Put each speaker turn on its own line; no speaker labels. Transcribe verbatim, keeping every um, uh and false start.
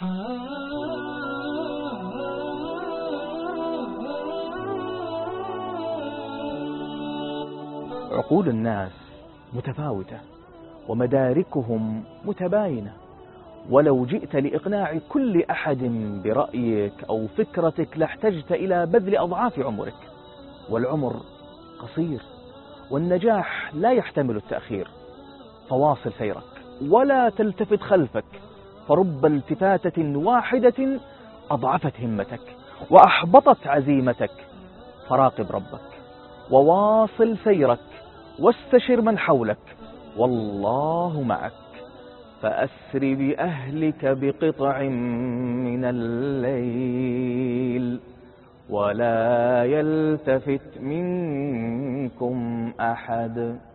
عقول الناس متفاوتة ومداركهم متباينة، ولو جئت لإقناع كل أحد برأيك أو فكرتك لاحتجت إلى بذل أضعاف عمرك، والعمر قصير والنجاح لا يحتمل التأخير. فواصل سيرك ولا تلتفت خلفك، فرب التفاتة واحدة أضعفت همتك وأحبطت عزيمتك. فراقب ربك وواصل سيرك واستشر من حولك، والله معك. فأسر بأهلك بقطع من الليل ولا يلتفت منكم أحد.